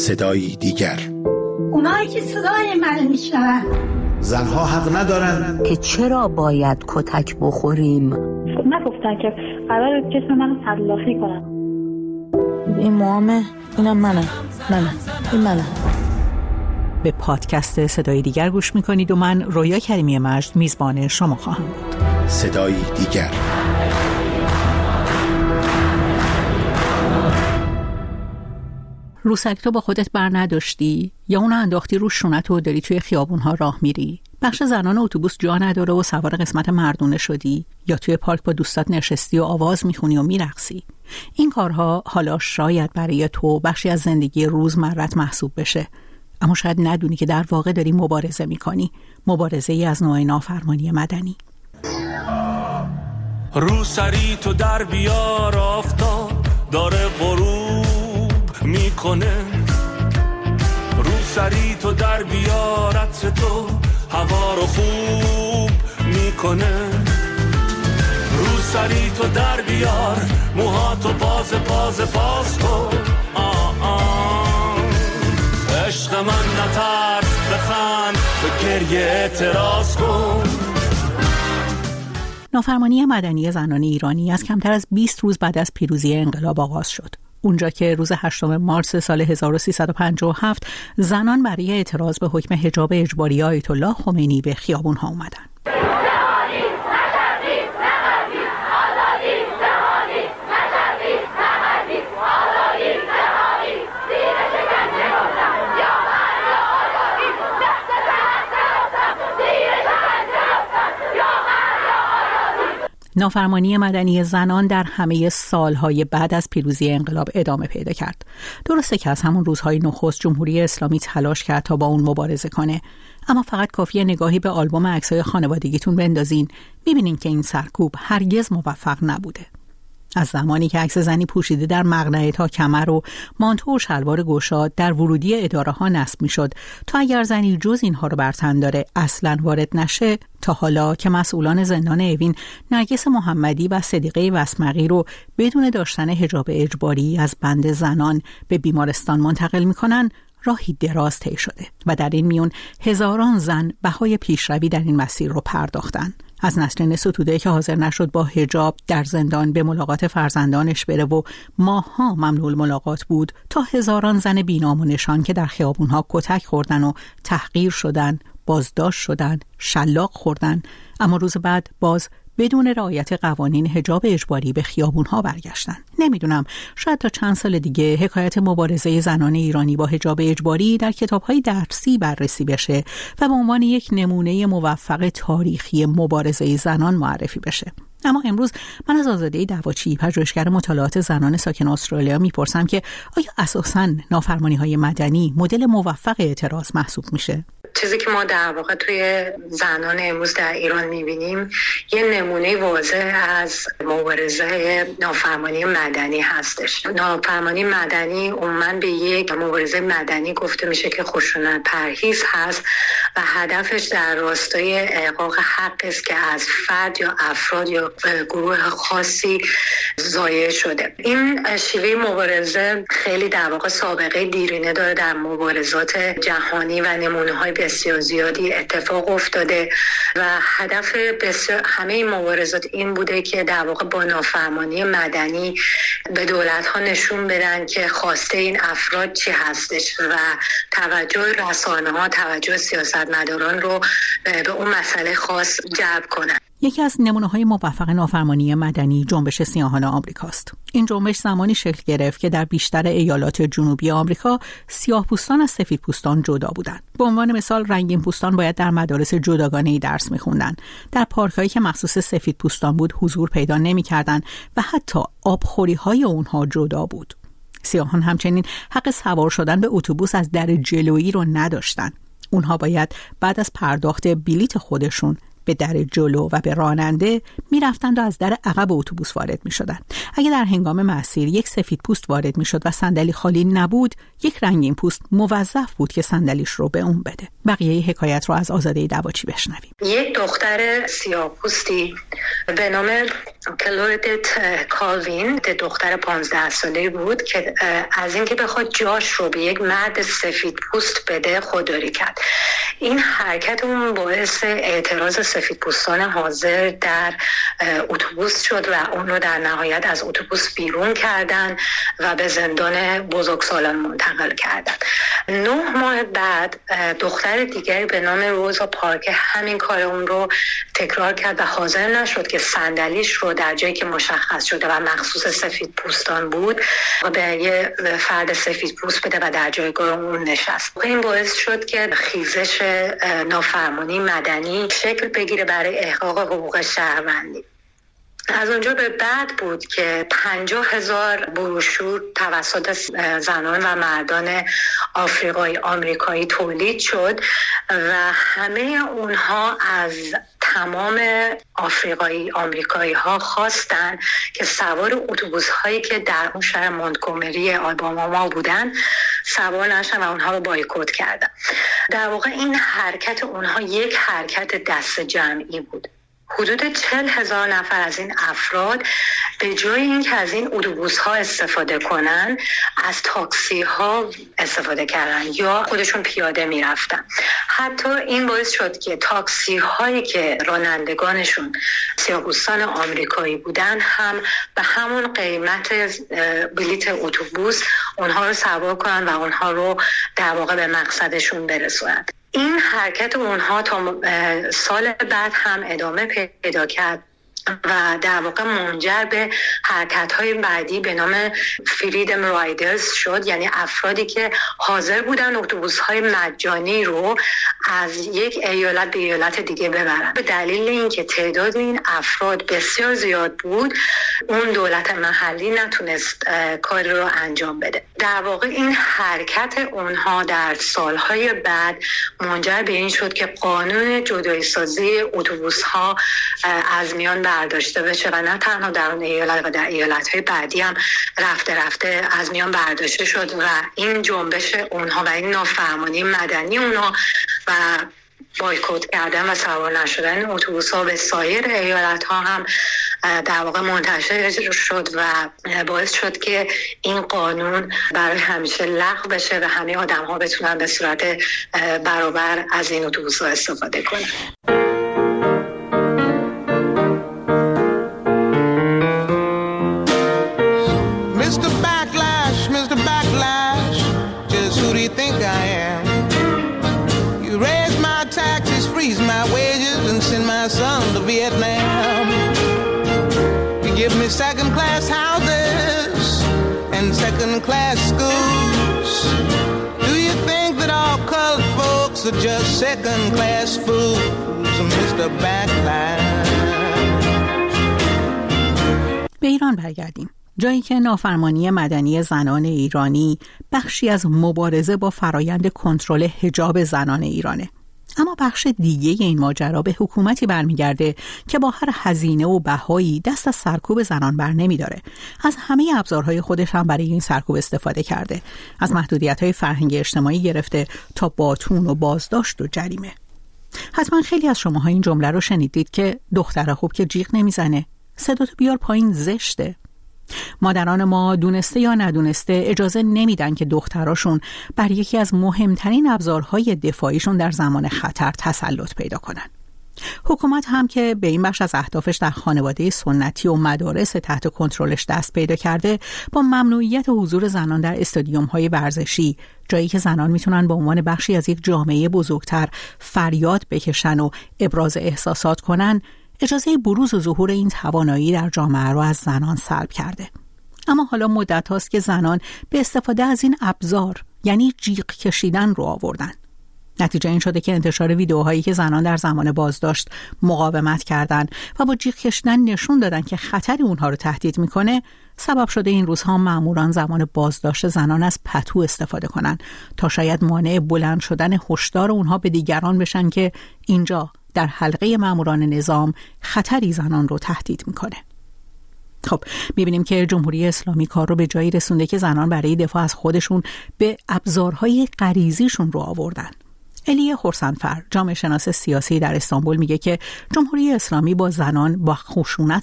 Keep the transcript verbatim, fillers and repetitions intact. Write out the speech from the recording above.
صدایی دیگر. اونایی که صدای من میشنون زنها حق ندارن که چرا باید کتک بخوریم. نگفتن که قرار جسم منو تلافی کنن. این موامه، اینم منم. منم این منم. به پادکست صدای دیگر گوش میکنید و من رویا کریمی مجد میزبان شما خواهم بود. صدای دیگر. روسک تو با خودت بر نداشتی یا اونو انداختی رو شونت و داری توی خیابونها راه میری؟ بخش زنان اتوبوس جا نداره و سوار قسمت مردونه شدی؟ یا توی پارک با دوستات نشستی و آواز میخونی و میرقصی؟ این کارها حالا شاید برای تو بخشی از زندگی روزمرت محسوب بشه، اما شاید ندونی که در واقع داری مبارزه میکنی، مبارزه ای از نوع نافرمانی مدنی. رو سری تو در بیار، آفتاب داره غروب میکنه. رو سری تو در بیار، عطر تو هوا رو خوب میکنه. رو سری تو در بیار، موهاتو باز باز باز کن. آه آه عشق من نترس، بخند، به گریه اعتراض کن. نافرمانی مدنی زنان ایرانی از کمتر از بیست روز بعد از پیروزی انقلاب آغاز شد. اونجا که روز هشتم مارس سال هزار و سیصد و پنجاه و هفت زنان برای اعتراض به حکم حجاب اجباری آیت الله خمینی به خیابون‌ها اومدن. نافرمانی مدنی زنان در همه سالهای بعد از پیروزی انقلاب ادامه پیدا کرد. درسته که از همون روزهای نخست جمهوری اسلامی تلاش کرد تا با اون مبارزه کنه، اما فقط کافیه نگاهی به آلبوم عکسای خانوادگیتون بندازین میبینین که این سرکوب هرگز موفق نبوده. از زمانی که عکس زنی پوشیده در مقنعه تا کمر و مانتو و شلوار گشاد در ورودی اداره ها نصب میشد تا اگر زنی جز اینها رو بر تن داره اصلاً وارد نشه، تا حالا که مسئولان زندان اوین نرگس محمدی و صدیقه وسمقی رو بدون داشتن حجاب اجباری از بند زنان به بیمارستان منتقل میکنن، راهی دراز طی شده و در این میون هزاران زن بهای پیشروی در این مسیر رو پرداختن. از نسرین ستوده که حاضر نشد با حجاب در زندان به ملاقات فرزندانش بره و ماه‌ها ممنوع ملاقات بود، تا هزاران زن بی‌نام و نشان که در خیابون‌ها کتک خوردن و تحقیر شدن، بازداشت شدن، شلاق خوردن، اما روز بعد باز بدون رعایت قوانین حجاب اجباری به خیابون‌ها برگشتن. نمیدونم، شاید تا چند سال دیگه حکایت مبارزه زنان ایرانی با حجاب اجباری در کتاب‌های درسی بررسی بشه و به عنوان یک نمونه موفق تاریخی مبارزه زنان معرفی بشه. اما امروز من از آزاده دواچی، پژوهشگر مطالعات زنان ساکن استرالیا، میپرسم که آیا اساساً نافرمانی‌های مدنی مدل موفق اعتراض محسوب میشه؟ چیزی که ما در واقع توی زنان امروز در ایران میبینیم یه نمونه واضح از مبارزه نافرمانی مدنی هستش. نافرمانی مدنی عموماً به یک مبارزه مدنی گفته میشه که خشونت پرهیز هست و هدفش در راستای احقاق حق است که از فرد یا افراد یا گروه خاصی ضایع شده. این شیوه مبارزه خیلی در واقع سابقه دیرینه داره در مبارزات جهانی و نمونه‌های بسیار زیادی اتفاق افتاده و هدف بسیار همه این مبارزات این بوده که در واقع با نافرمانی مدنی به دولت‌ها نشون بدن که خواسته این افراد چی هستش و توجه رسانه‌ها، توجه سیاستمداران رو به اون مسئله خاص جلب کنن. یکی از نمونه‌های موفق نافرمانی مدنی جنبش سیاهان آمریکاست. این جنبش زمانی شکل گرفت که در بیشتر ایالات جنوبی آمریکا سیاه‌پوستان از سفیدپوستان جدا بودند. به عنوان مثال رنگین پوستان باید در مدارس جداگانه‌ای درس می‌خوندن. در پارک‌هایی که مخصوص سفیدپوستان بود حضور پیدا نمی‌کردند و حتی آبخوری‌های اونها جدا بود. سیاهان همچنین حق سوار شدن به اتوبوس از در جلویی رو نداشتند. اونها باید بعد از پرداخت بلیت خودشون به در جلو و به راننده میرفتند و از در عقب اتوبوس وارد میشدند. اگر در هنگام مسیر یک سفید پوست وارد میشد و صندلی خالی نبود، یک رنگین پوست موظف بود که صندلیش رو به اون بده. بقیه حکایت رو از آزاده دواچی بشنویم. یک دختر سیاه‌پوستی به نام کلوردت کالوین دختر پانزده ساله بود که از اینکه بخواد جاش رو به یک مرد سفید پوست بده خودداری کرد. این حرکت اون باعث اعتراض سفید پوستان حاضر در اتوبوس شد و اون رو در نهایت از اتوبوس بیرون کردن و به زندان بزرگسالان منتقل کردن. نه ماه بعد دختر دیگری به نام روزا پارک همین کار اون رو تکرار کرد و حاضر نشد که صندلیش رو در جایی که مشخص شده و مخصوص سفید پوستان بود و به یه فرد سفید پوست بده و در جایگاه اون نشست. این باعث شد که خیزش نافرمانی مدنی شکل بگیره برای احقاق حقوق شهروندی. از اونجا به بعد بود که پنجاه هزار بروشور توسط زنان و مردان آفریقایی آمریکایی تولید شد و همه اونها از تمام آفریقایی آمریکایی ها خواستن که سوار اتوبوس هایی که در اون شهر مونتگومری آلاباما بودن سوار نشن و اونها رو بایکوت کردن. در واقع این حرکت اونها یک حرکت دست جمعی بود. حدود چهل هزار نفر از این افراد به جای اینکه از این اتوبوس ها استفاده کنن از تاکسی ها استفاده کردن یا خودشون پیاده می رفتن. حتی این باعث شد که تاکسی هایی که رانندگانشون سیاه‌پوستان آمریکایی بودن هم به همون قیمت بلیت اتوبوس اونها رو سوار کنن و اونها رو در واقع به مقصدشون برسونن. این حرکت اونها تا سال بعد هم ادامه پیدا کرد و در واقع منجر به حرکت‌های بعدی به نام فریدم رایدرز شد، یعنی افرادی که حاضر بودن اتوبوس‌های مجانی رو از یک ایالت به ایالت دیگه ببرن. به دلیل اینکه تعداد این افراد بسیار زیاد بود، اون دولت محلی نتونست کار رو انجام بده. در واقع این حرکت اونها در سالهای بعد منجر به این شد که قانون جدایی سازی اتوبوس‌ها از میان برداشته بشه و نه تنها در اون ایالت و در ایالت‌های بعدی هم رفته رفته از میان برداشته شد و این جنبش اونها و این نافرمانی مدنی اونها و بایکوت کردن و سوار نشدن اتوبوس‌ها به سایر ایالت‌ها هم در واقع منتشر شد و باعث شد که این قانون برای همیشه لغو بشه و همه آدم‌ها بتونن به صورت برابر از این اتوبوس‌ها استفاده کنن. mister Backlash, mister Backlash, just who do you think I am? You raise my taxes, freeze my wages, and send my son to Vietnam. You give me second-class houses and second-class schools. Do you think that all colored folks are just second-class fools, mister Backlash? به ایران برگردیم. جایی که نافرمانی مدنی زنان ایرانی بخشی از مبارزه با فرایند کنترل حجاب زنان ایرانه. اما بخش دیگه این ماجرا به حکومتی برمیگرده که با هر هزینه و بهایی دست از سرکوب زنان بر نمیداره. از همه ابزارهای خودش هم برای این سرکوب استفاده کرده. از محدودیت‌های فرهنگ اجتماعی گرفته تا باتون و بازداشت و جریمه. حتما خیلی از شماها این جمله رو شنیدید که دختر خوب که جیغ نمیزنه، صداتو بیار پایین زشته. مادران ما دونسته یا ندونسته اجازه نمیدن که دختراشون بر یکی از مهمترین ابزارهای دفاعیشون در زمان خطر تسلط پیدا کنن. حکومت هم که به این بخش از اهدافش در خانواده سنتی و مدارس تحت کنترلش دست پیدا کرده، با ممنوعیت حضور زنان در استادیوم‌های ورزشی، جایی که زنان میتونن به عنوان بخشی از یک جامعه بزرگتر فریاد بکشن و ابراز احساسات کنن، اجازه بروز و ظهور این توانایی در جامعه رو از زنان سلب کرده. اما حالا مدت هاست که زنان به استفاده از این ابزار، یعنی جیغ کشیدن، رو آوردن. نتیجه این شده که انتشار ویدیوهایی که زنان در زمان بازداشت مقاومت کردند و با جیغ کشیدن نشون دادن که خطری اونها رو تهدید میکنه، سبب شده این روزها ماموران زمان بازداشت زنان از پتو استفاده کنن تا شاید مانع بلند شدن هشدار اونها به دیگران بشن که اینجا در حلقه ماموران نظام خطری زنان رو تهدید میکنه. خب میبینیم که جمهوری اسلامی کار رو به جایی رسونده که زنان برای دفاع از خودشون به ابزارهای غریزیشون رو آوردن. الیه خرسندفر، جامعه شناس سیاسی در استانبول، میگه که جمهوری اسلامی با زنان با خشونت